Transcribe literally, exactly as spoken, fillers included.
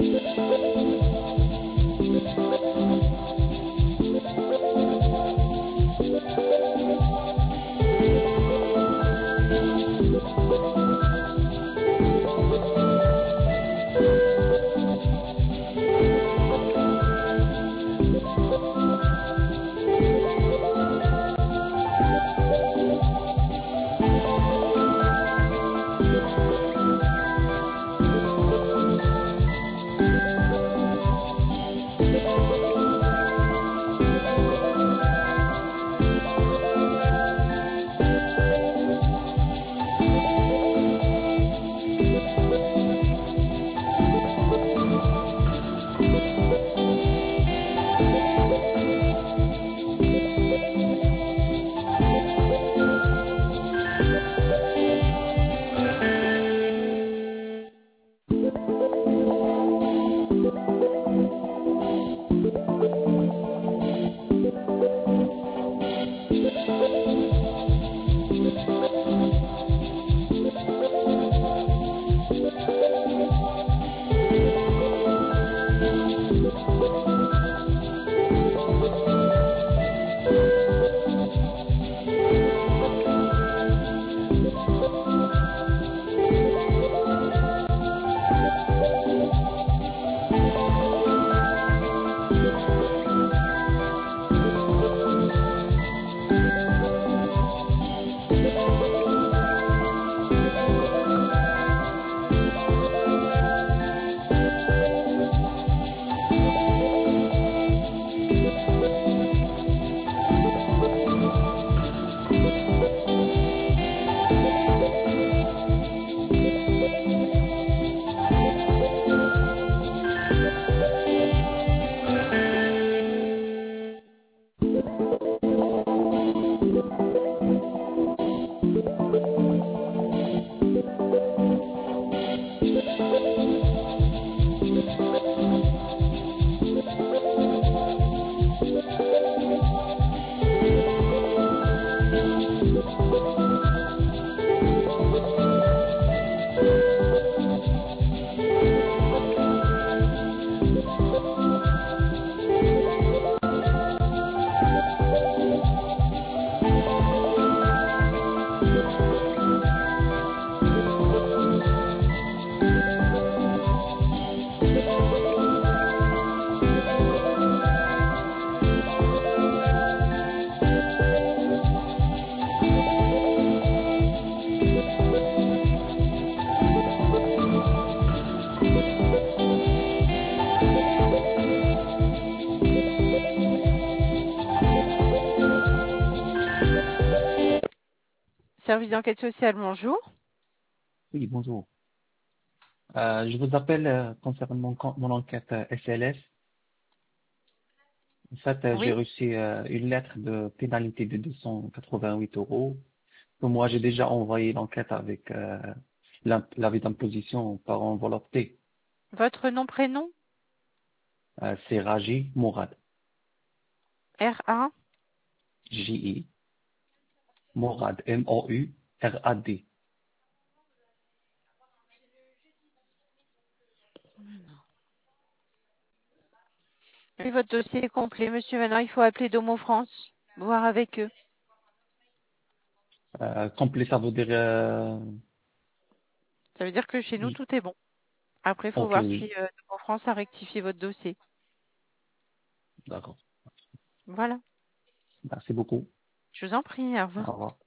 Service d'enquête sociale, bonjour. Oui, bonjour. Euh, je vous appelle euh, concernant mon, con- mon enquête euh, S L S. En fait, euh, j'ai Oui, reçu euh, une lettre de pénalité de deux cent quatre-vingt-huit euros. Que moi, j'ai déjà envoyé l'enquête avec euh, l'imp- l'avis d'imposition par enveloppe T. votre nom, prénom? Euh, c'est Raji Mourad. R A. J-I. Mourad. M-O-U-R-A-D. Oui, votre dossier est complet, monsieur. Maintenant, il faut appeler Domo France, voir avec eux. Euh, complet, ça veut dire... euh, Ça veut dire que chez nous, oui. tout est bon. Après, il faut Ok, voir si oui. euh, Domo France a rectifié votre dossier. D'accord. Voilà. Merci beaucoup. Je vous en prie, au Au revoir. revoir.